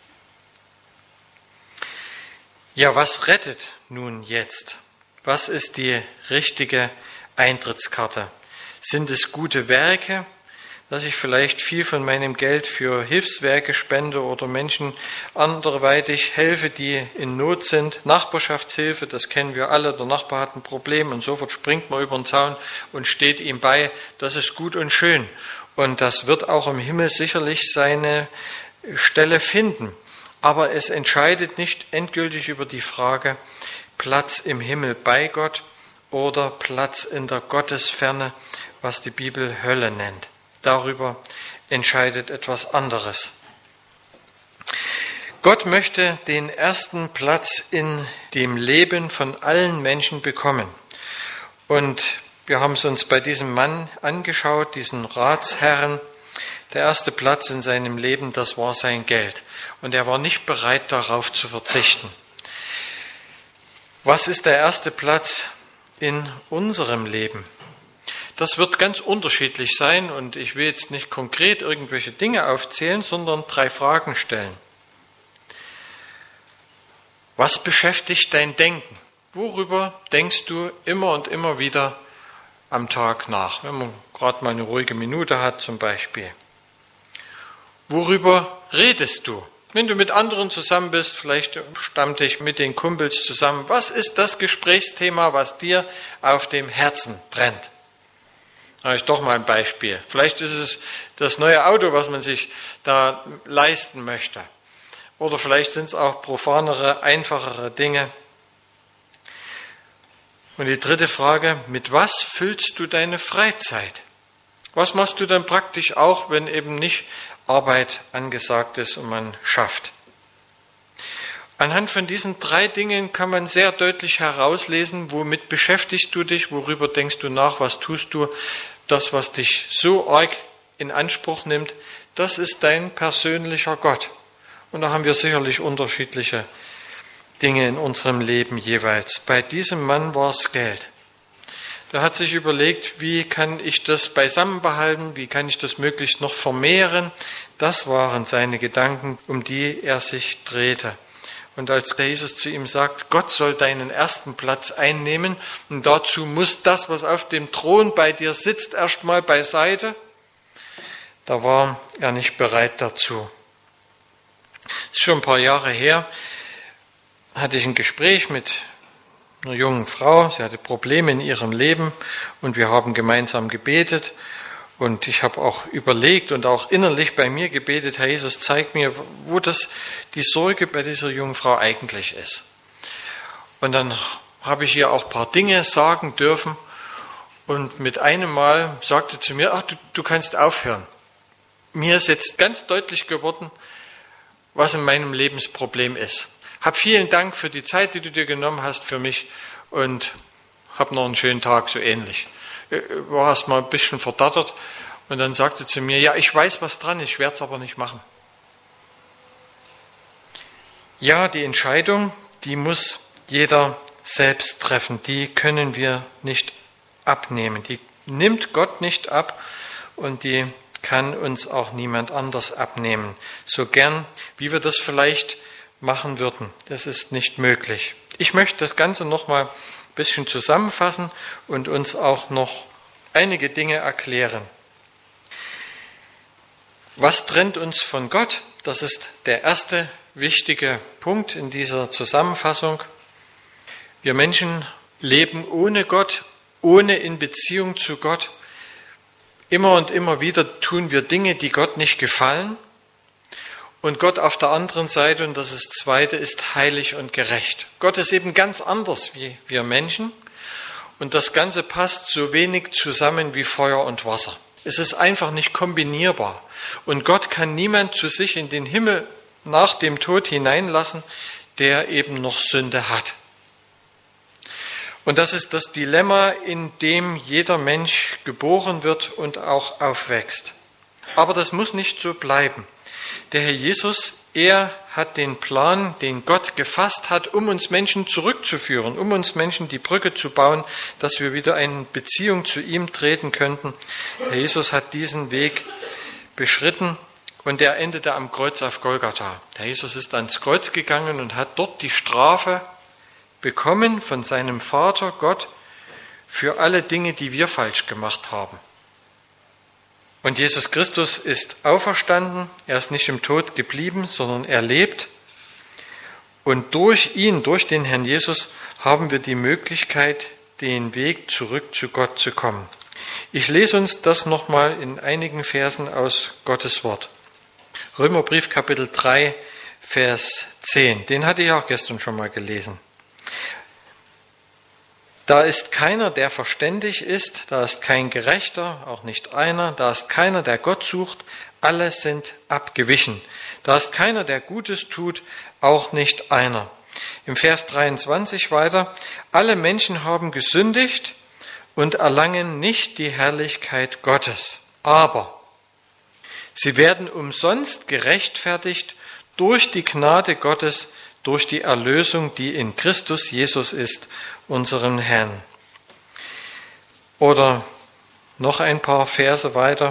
Ja, was rettet nun jetzt? Was ist die richtige Eintrittskarte? Sind es gute Werke, dass ich vielleicht viel von meinem Geld für Hilfswerke spende oder Menschen anderweitig helfe, die in Not sind? Nachbarschaftshilfe, das kennen wir alle, der Nachbar hat ein Problem und sofort springt man über den Zaun und steht ihm bei. Das ist gut und schön. Und das wird auch im Himmel sicherlich seine Stelle finden. Aber es entscheidet nicht endgültig über die Frage, Platz im Himmel bei Gott oder Platz in der Gottesferne, was die Bibel Hölle nennt. Darüber entscheidet etwas anderes. Gott möchte den ersten Platz in dem Leben von allen Menschen bekommen. Und wir haben es uns bei diesem Mann angeschaut, diesen Ratsherrn. Der erste Platz in seinem Leben, das war sein Geld. Und er war nicht bereit, darauf zu verzichten. Was ist der erste Platz in unserem Leben? Das wird ganz unterschiedlich sein und ich will jetzt nicht konkret irgendwelche Dinge aufzählen, sondern drei Fragen stellen. Was beschäftigt dein Denken? Worüber denkst du immer und immer wieder am Tag nach, wenn man gerade mal eine ruhige Minute hat zum Beispiel? Worüber redest du? Wenn du mit anderen zusammen bist, vielleicht Stammtisch mit den Kumpels zusammen, was ist das Gesprächsthema, was dir auf dem Herzen brennt? Da habe ich doch mal ein Beispiel. Vielleicht ist es das neue Auto, was man sich da leisten möchte. Oder vielleicht sind es auch profanere, einfachere Dinge. Und die dritte Frage, mit was füllst du deine Freizeit? Was machst du dann praktisch auch, wenn eben nicht Arbeit angesagt ist und man schafft? Anhand von diesen drei Dingen kann man sehr deutlich herauslesen, womit beschäftigst du dich, worüber denkst du nach, was tust du. Das, was dich so arg in Anspruch nimmt, das ist dein persönlicher Gott. Und da haben wir sicherlich unterschiedliche Dinge in unserem Leben jeweils. Bei diesem Mann war es Geld. Der hat sich überlegt, wie kann ich das beisammen behalten, wie kann ich das möglichst noch vermehren. Das waren seine Gedanken, um die er sich drehte. Und als Jesus zu ihm sagt, Gott soll deinen ersten Platz einnehmen und dazu muss das, was auf dem Thron bei dir sitzt, erstmal beiseite, da war er nicht bereit dazu. Das ist schon ein paar Jahre her, hatte ich ein Gespräch mit einer jungen Frau. Sie hatte Probleme in ihrem Leben und wir haben gemeinsam gebetet. Und ich habe auch überlegt und auch innerlich bei mir gebetet, Herr Jesus, zeig mir, wo das die Sorge bei dieser jungen Frau eigentlich ist. Und dann habe ich ihr auch ein paar Dinge sagen dürfen. Und mit einem Mal sagte zu mir, ach, du, du kannst aufhören. Mir ist jetzt ganz deutlich geworden, was in meinem Lebensproblem ist. Hab vielen Dank für die Zeit, die du dir genommen hast für mich und hab noch einen schönen Tag, so ähnlich. War erst mal ein bisschen verdattert und dann sagte zu mir, ja, ich weiß, was dran ist, ich werde es aber nicht machen. Ja, die Entscheidung, die muss jeder selbst treffen, die können wir nicht abnehmen, die nimmt Gott nicht ab und die kann uns auch niemand anders abnehmen, so gern, wie wir das vielleicht machen würden. Das ist nicht möglich. Ich möchte das Ganze nochmal ein bisschen zusammenfassen und uns auch noch einige Dinge erklären. Was trennt uns von Gott? Das ist der erste wichtige Punkt in dieser Zusammenfassung. Wir Menschen leben ohne Gott, ohne in Beziehung zu Gott. Immer und immer wieder tun wir Dinge, die Gott nicht gefallen. Und Gott auf der anderen Seite, und das ist das Zweite, ist heilig und gerecht. Gott ist eben ganz anders wie wir Menschen. Und das Ganze passt so wenig zusammen wie Feuer und Wasser. Es ist einfach nicht kombinierbar. Und Gott kann niemand zu sich in den Himmel nach dem Tod hineinlassen, der eben noch Sünde hat. Und das ist das Dilemma, in dem jeder Mensch geboren wird und auch aufwächst. Aber das muss nicht so bleiben. Der Herr Jesus, er hat den Plan, den Gott gefasst hat, um uns Menschen zurückzuführen, um uns Menschen die Brücke zu bauen, dass wir wieder in Beziehung zu ihm treten könnten. Der Jesus hat diesen Weg beschritten und er endete am Kreuz auf Golgatha. Der Jesus ist ans Kreuz gegangen und hat dort die Strafe bekommen von seinem Vater Gott für alle Dinge, die wir falsch gemacht haben. Und Jesus Christus ist auferstanden, er ist nicht im Tod geblieben, sondern er lebt. Und durch ihn, durch den Herrn Jesus, haben wir die Möglichkeit, den Weg zurück zu Gott zu kommen. Ich lese uns das nochmal in einigen Versen aus Gottes Wort. Römerbrief Kapitel drei, Vers zehn, den hatte ich auch gestern schon mal gelesen. Da ist keiner, der verständig ist, da ist kein Gerechter, auch nicht einer, da ist keiner, der Gott sucht, alle sind abgewichen. Da ist keiner, der Gutes tut, auch nicht einer. Im Vers dreiundzwanzig weiter, alle Menschen haben gesündigt und erlangen nicht die Herrlichkeit Gottes, aber sie werden umsonst gerechtfertigt durch die Gnade Gottes, durch die Erlösung, die in Christus Jesus ist, unserem Herrn. Oder noch ein paar Verse weiter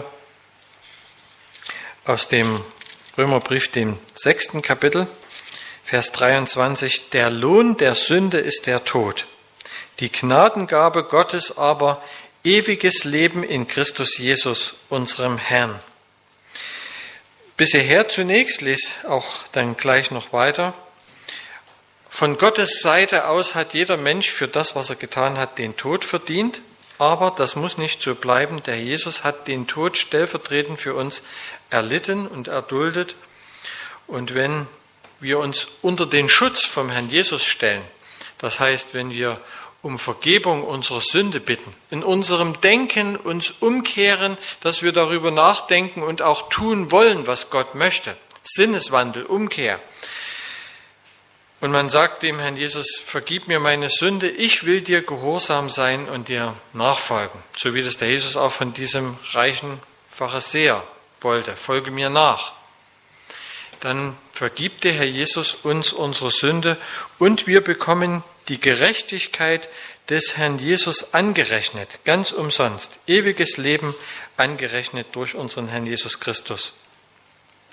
aus dem Römerbrief, dem sechsten Kapitel, Vers dreiundzwanzig. Der Lohn der Sünde ist der Tod, die Gnadengabe Gottes aber ewiges Leben in Christus Jesus, unserem Herrn. Bis hierher zunächst, lese auch dann gleich noch weiter. Von Gottes Seite aus hat jeder Mensch für das, was er getan hat, den Tod verdient. Aber das muss nicht so bleiben. Der Jesus hat den Tod stellvertretend für uns erlitten und erduldet. Und wenn wir uns unter den Schutz vom Herrn Jesus stellen, das heißt, wenn wir um Vergebung unserer Sünde bitten, in unserem Denken uns umkehren, dass wir darüber nachdenken und auch tun wollen, was Gott möchte, Sinneswandel, Umkehr, und man sagt dem Herrn Jesus, vergib mir meine Sünde, ich will dir gehorsam sein und dir nachfolgen. So wie das der Jesus auch von diesem reichen Pharisäer wollte, folge mir nach. Dann vergibt der Herr Jesus uns unsere Sünde und wir bekommen die Gerechtigkeit des Herrn Jesus angerechnet, ganz umsonst, ewiges Leben angerechnet durch unseren Herrn Jesus Christus.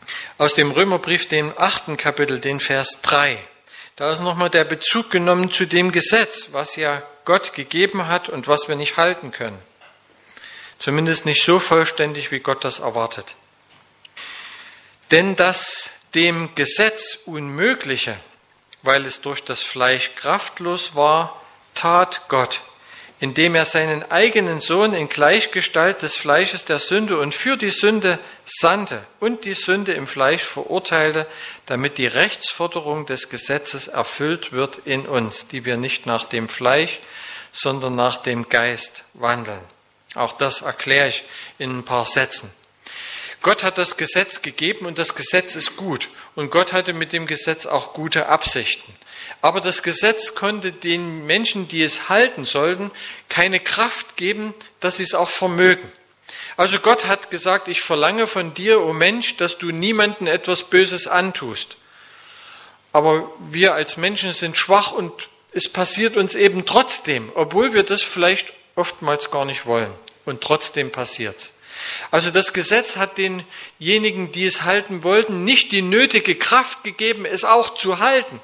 Aus dem Römerbrief, dem achten Kapitel, den Vers drei. Da ist nochmal der Bezug genommen zu dem Gesetz, was ja Gott gegeben hat und was wir nicht halten können. Zumindest nicht so vollständig, wie Gott das erwartet. Denn das dem Gesetz Unmögliche, weil es durch das Fleisch kraftlos war, tat Gott, indem er seinen eigenen Sohn in Gleichgestalt des Fleisches der Sünde und für die Sünde sandte und die Sünde im Fleisch verurteilte, damit die Rechtsforderung des Gesetzes erfüllt wird in uns, die wir nicht nach dem Fleisch, sondern nach dem Geist wandeln. Auch das erkläre ich in ein paar Sätzen. Gott hat das Gesetz gegeben und das Gesetz ist gut. Und Gott hatte mit dem Gesetz auch gute Absichten. Aber das Gesetz konnte den Menschen, die es halten sollten, keine Kraft geben, dass sie es auch vermögen. Also Gott hat gesagt, ich verlange von dir, o Mensch, dass du niemandem etwas Böses antust. Aber wir als Menschen sind schwach und es passiert uns eben trotzdem, obwohl wir das vielleicht oftmals gar nicht wollen. Und trotzdem passiert's. Also das Gesetz hat denjenigen, die es halten wollten, nicht die nötige Kraft gegeben, es auch zu halten.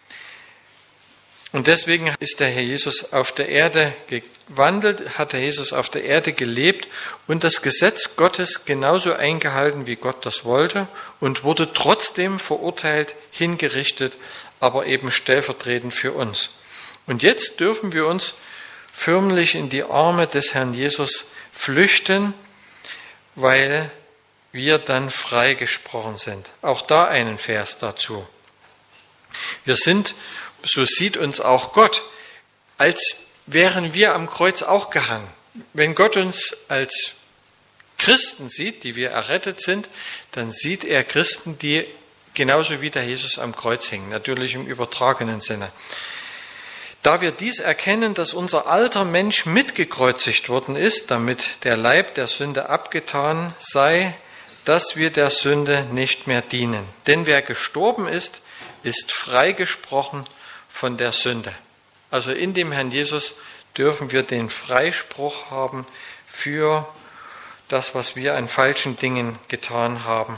Und deswegen ist der Herr Jesus auf der Erde gewandelt, hat der Jesus auf der Erde gelebt und das Gesetz Gottes genauso eingehalten, wie Gott das wollte und wurde trotzdem verurteilt, hingerichtet, aber eben stellvertretend für uns. Und jetzt dürfen wir uns förmlich in die Arme des Herrn Jesus flüchten, weil wir dann freigesprochen sind. Auch da einen Vers dazu. Wir sind, so sieht uns auch Gott, als wären wir am Kreuz auch gehangen. Wenn Gott uns als Christen sieht, die wir errettet sind, dann sieht er Christen, die genauso wie der Jesus am Kreuz hingen, natürlich im übertragenen Sinne. Da wir dies erkennen, dass unser alter Mensch mitgekreuzigt worden ist, damit der Leib der Sünde abgetan sei, dass wir der Sünde nicht mehr dienen. Denn wer gestorben ist, ist freigesprochen von der Sünde. Also in dem Herrn Jesus dürfen wir den Freispruch haben für das, was wir an falschen Dingen getan haben.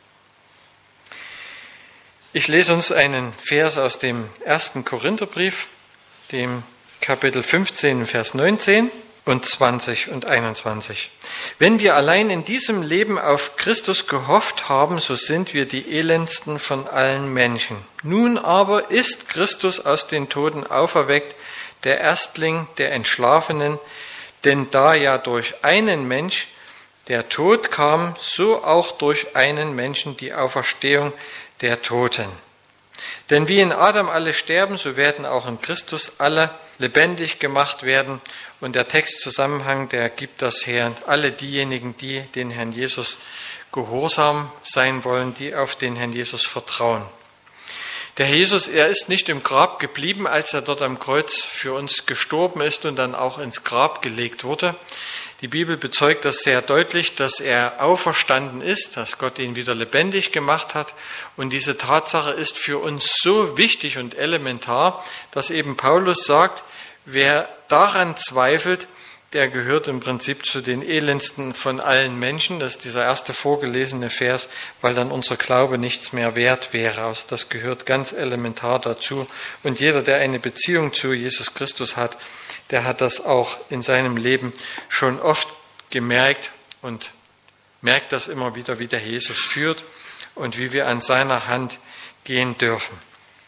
Ich lese uns einen Vers aus dem ersten Korintherbrief, dem Kapitel fünfzehn, Vers neunzehn und zwanzig und einundzwanzig. Wenn wir allein in diesem Leben auf Christus gehofft haben, so sind wir die elendsten von allen Menschen. Nun aber ist Christus aus den Toten auferweckt, der Erstling der Entschlafenen, denn da ja durch einen Mensch der Tod kam, so auch durch einen Menschen die Auferstehung der Toten. Denn wie in Adam alle sterben, so werden auch in Christus alle lebendig gemacht werden. Und der Textzusammenhang, der gibt das her. Alle diejenigen, die den Herrn Jesus gehorsam sein wollen, die auf den Herrn Jesus vertrauen. Der Herr Jesus, er ist nicht im Grab geblieben, als er dort am Kreuz für uns gestorben ist und dann auch ins Grab gelegt wurde. Die Bibel bezeugt das sehr deutlich, dass er auferstanden ist, dass Gott ihn wieder lebendig gemacht hat. Und diese Tatsache ist für uns so wichtig und elementar, dass eben Paulus sagt, wer daran zweifelt, der gehört im Prinzip zu den elendsten von allen Menschen. Das ist dieser erste vorgelesene Vers, weil dann unser Glaube nichts mehr wert wäre. Also das gehört ganz elementar dazu. Und jeder, der eine Beziehung zu Jesus Christus hat, der hat das auch in seinem Leben schon oft gemerkt und merkt das immer wieder, wie der Jesus führt und wie wir an seiner Hand gehen dürfen.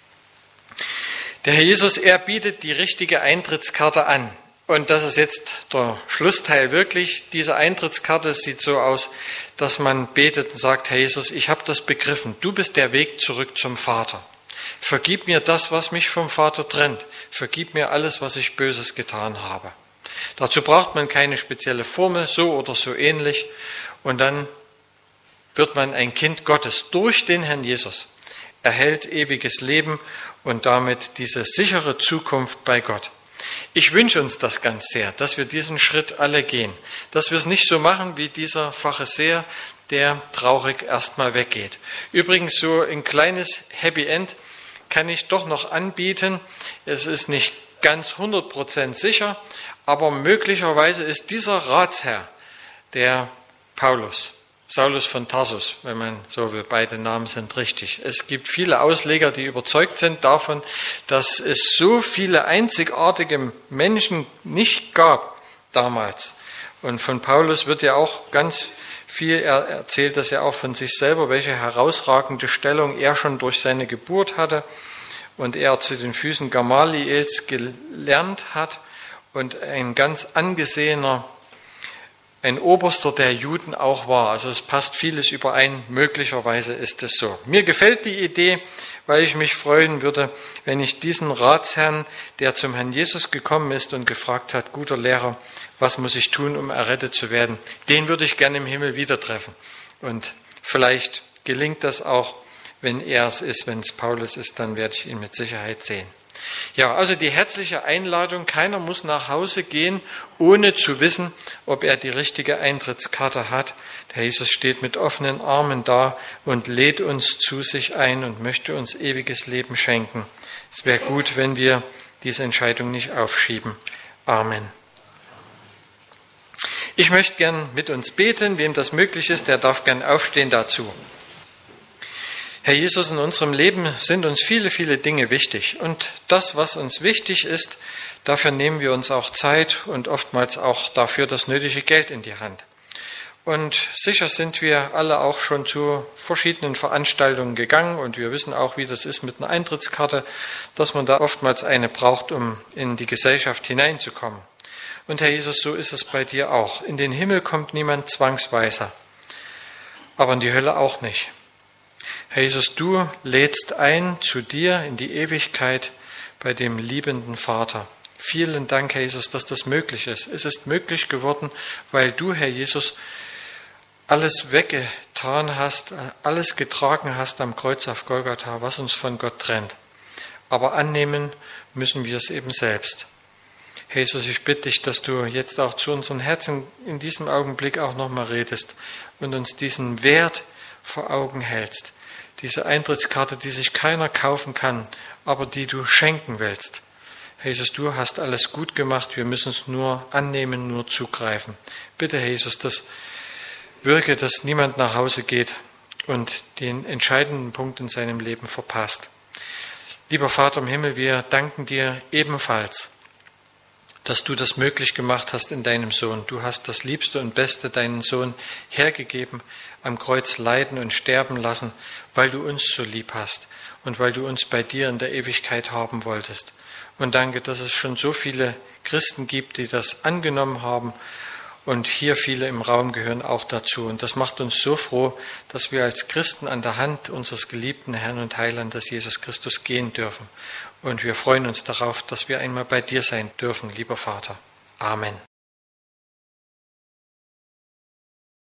Der Herr Jesus, er bietet die richtige Eintrittskarte an. Und das ist jetzt der Schlussteil wirklich. Diese Eintrittskarte sieht so aus, dass man betet und sagt, Herr Jesus, ich habe das begriffen. Du bist der Weg zurück zum Vater. Vergib mir das, was mich vom Vater trennt. Vergib mir alles, was ich Böses getan habe. Dazu braucht man keine spezielle Formel, so oder so ähnlich. Und dann wird man ein Kind Gottes durch den Herrn Jesus. Erhält ewiges Leben und damit diese sichere Zukunft bei Gott. Ich wünsche uns das ganz sehr, dass wir diesen Schritt alle gehen. Dass wir es nicht so machen wie dieser Pharisäer, der traurig erstmal weggeht. Übrigens so ein kleines Happy End kann ich doch noch anbieten. Es ist nicht ganz hundert Prozent sicher, aber möglicherweise ist dieser Ratsherr, der Paulus, Saulus von Tarsus, wenn man so will. Beide Namen sind richtig. Es gibt viele Ausleger, die überzeugt sind davon, dass es so viele einzigartige Menschen nicht gab damals. Und von Paulus wird ja auch ganz viel, er erzählt das ja auch von sich selber, welche herausragende Stellung er schon durch seine Geburt hatte und er zu den Füßen Gamaliels gelernt hat und ein ganz angesehener, ein Oberster der Juden auch war. Also es passt vieles überein, möglicherweise ist es so. Mir gefällt die Idee, weil ich mich freuen würde, wenn ich diesen Ratsherrn, der zum Herrn Jesus gekommen ist und gefragt hat, guter Lehrer, was muss ich tun, um errettet zu werden, den würde ich gerne im Himmel wieder treffen. Und vielleicht gelingt das auch, wenn er es ist, wenn es Paulus ist, dann werde ich ihn mit Sicherheit sehen. Ja, also die herzliche Einladung, keiner muss nach Hause gehen, ohne zu wissen, ob er die richtige Eintrittskarte hat. Der Jesus steht mit offenen Armen da und lädt uns zu sich ein und möchte uns ewiges Leben schenken. Es wäre gut, wenn wir diese Entscheidung nicht aufschieben. Amen. Ich möchte gern mit uns beten. Wem das möglich ist, der darf gern aufstehen dazu. Herr Jesus, in unserem Leben sind uns viele, viele Dinge wichtig. Und das, was uns wichtig ist, dafür nehmen wir uns auch Zeit und oftmals auch dafür das nötige Geld in die Hand. Und sicher sind wir alle auch schon zu verschiedenen Veranstaltungen gegangen und wir wissen auch, wie das ist mit einer Eintrittskarte, dass man da oftmals eine braucht, um in die Gesellschaft hineinzukommen. Und Herr Jesus, so ist es bei dir auch. In den Himmel kommt niemand zwangsweise, aber in die Hölle auch nicht. Herr Jesus, du lädst ein zu dir in die Ewigkeit bei dem liebenden Vater. Vielen Dank, Herr Jesus, dass das möglich ist. Es ist möglich geworden, weil du, Herr Jesus, alles weggetan hast, alles getragen hast am Kreuz auf Golgatha, was uns von Gott trennt. Aber annehmen müssen wir es eben selbst. Herr Jesus, ich bitte dich, dass du jetzt auch zu unseren Herzen in diesem Augenblick auch nochmal redest und uns diesen Wert vor Augen hältst. Diese Eintrittskarte, die sich keiner kaufen kann, aber die du schenken willst. Herr Jesus, du hast alles gut gemacht, wir müssen es nur annehmen, nur zugreifen. Bitte, Herr Jesus, dass wirke, dass niemand nach Hause geht und den entscheidenden Punkt in seinem Leben verpasst. Lieber Vater im Himmel, wir danken dir ebenfalls, dass du das möglich gemacht hast in deinem Sohn. Du hast das Liebste und Beste, deinen Sohn, hergegeben, am Kreuz leiden und sterben lassen, weil du uns so lieb hast und weil du uns bei dir in der Ewigkeit haben wolltest. Und danke, dass es schon so viele Christen gibt, die das angenommen haben und hier viele im Raum gehören auch dazu. Und das macht uns so froh, dass wir als Christen an der Hand unseres geliebten Herrn und Heilandes Jesus Christus gehen dürfen. Und wir freuen uns darauf, dass wir einmal bei dir sein dürfen, lieber Vater. Amen.